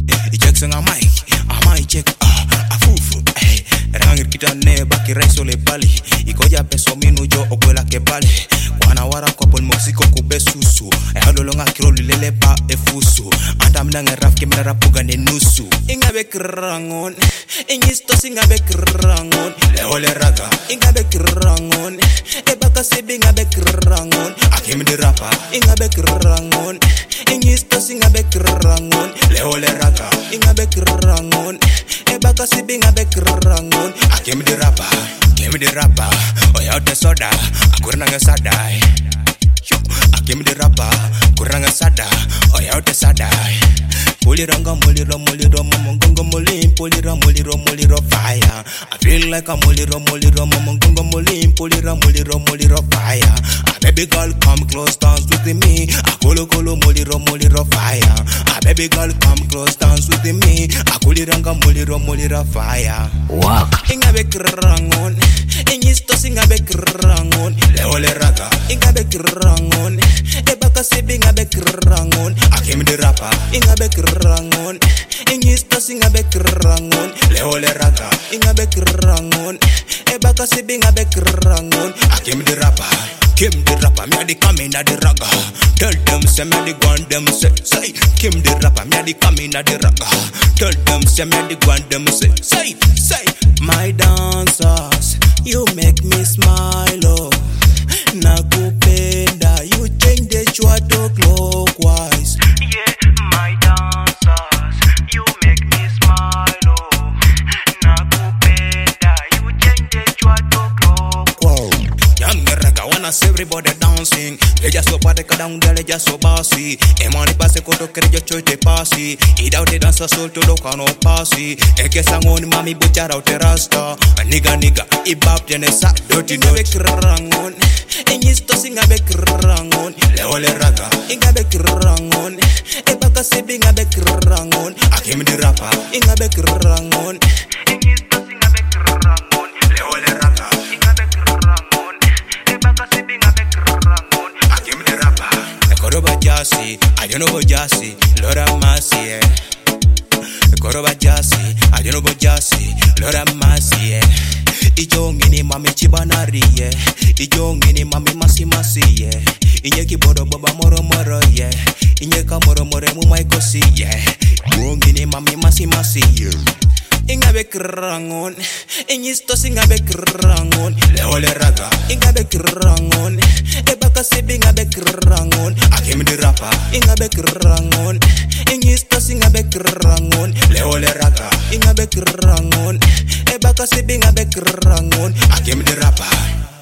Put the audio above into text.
Jackson amai check afufu rangir kita ne baki reso le bali ikoja peso minu jo okwela ke bali kwana wara kwa pol Mexico kubesusu alolonga kiroli lele pa efusu andam nanga raf ke mera puga ne nusu ingabe krangon ingisto singabe krangon le ole raga ingabe krangon e baka sebi ngabe krangon akim de rapa ingabe krangon ingisto singabe krangon le ole raga ingabe krangon e baka sebi ngabe krangon akim de rapa oya de soda akurna nga sadai akim de rapa kuranga sada oya de sadai Muliro momongongo molim muliro fire I feel like a muliro momongongo molim muliro fire a baby girl come close dance with me a kolo muliro fire a baby girl come close dance with me a kuliranga muliro fire Walk ingabe krangon ingisto singabe krangon leole raga ingabe krangon e baka sebi ngabe krangon akim de rapa ingabe krangon ingisto singabe krangon leole raga ingabe krangon e baka sebi ngabe krangon akim de rapa Kim the rapper, me a the coming at the raga. Tell them say me a the guan them say. Kim the rapper, me a the coming at the raga. Tell them say me a the guan them say. My dancers, you make me smile oh. Nakupenda, you change the chwato clockwise. Yeah, my dancers, you make me smile oh. Nakupenda, you change the chwato clockwise. Young raga wanna see everybody dancing. They just so party down there, they just so bossy. Emani passe koto kere jo choite pasi. Ida uti dansa sol to do kano pasi. Eke sangoni mami buchara uti rasta. Nigga ibab jene sa doti doti. Krangon, ingisto singabe krangon. Leole raga, ingabe krangon. E baka sebi ngabe krangon. Akim di rapa, ingabe krangon. Ingisto singabe krangon. Leole raga, ingabe krangon. E baka sebi ngabe krangon. Akim di rapa. Koroba jasi, ajono jasi, lora masi Koroba jasi, ajono jasi, lora masi Ijongini mami chibanari Ijongini mami masi Inye kibodo baba moro Inye kamoro mu maikosi Ijongini mami masi Ingabe krangon Ingisto singabe krangon leole raga ingabe krangon e baka sebi ngabe krangon akim di rapa ingabe krangon ingisto singabe krangon leole raga ingabe krangon e baka sebi ngabe krangon akim di rapa